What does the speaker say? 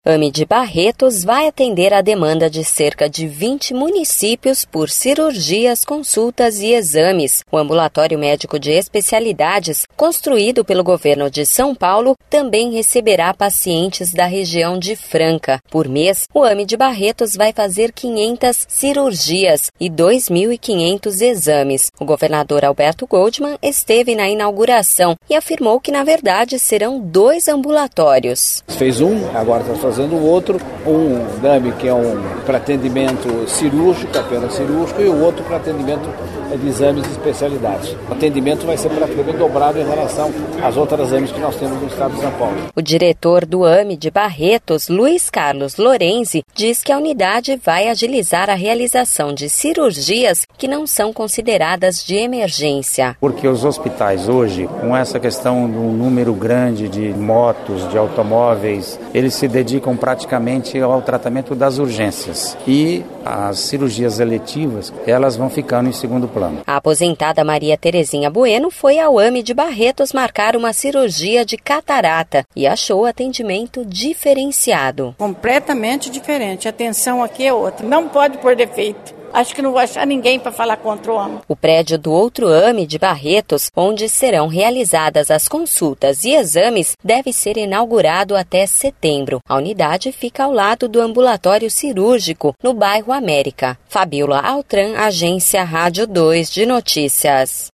AME de Barretos vai atender a demanda de cerca de 20 municípios por cirurgias, consultas e exames. O ambulatório médico de especialidades, construído pelo governo de São Paulo, também receberá pacientes da região de Franca. Por mês, o AME de Barretos vai fazer 500 cirurgias e 2.500 exames. O governador Alberto Goldman esteve na inauguração e afirmou que, na verdade, serão 2 ambulatórios. Fez um, agora está fazendo o outro, um DAME que é para atendimento cirúrgico, apenas cirúrgico, e o outro para atendimento de exames e especialidades. O atendimento vai ser praticamente dobrado em relação às outras AMEs que nós temos no estado de São Paulo. O diretor do AME de Barretos, Luiz Carlos Lorenzi, diz que a unidade vai agilizar a realização de cirurgias que não são consideradas de emergência. Porque os hospitais hoje, com essa questão do número grande de motos, de automóveis, eles se dedicam praticamente ao tratamento das urgências. E as cirurgias eletivas, elas vão ficando em segundo plano. A aposentada Maria Terezinha Bueno foi ao AME de Barretos marcar uma cirurgia de catarata e achou o atendimento diferenciado. Completamente diferente. A atenção aqui é outra. Não pode pôr defeito. Acho que não vou achar ninguém para falar contra o AME. O prédio do outro AME de Barretos, onde serão realizadas as consultas e exames, deve ser inaugurado até setembro. A unidade fica ao lado do ambulatório cirúrgico, no bairro América. Fabiola Altran, Agência Rádio 2 de Notícias.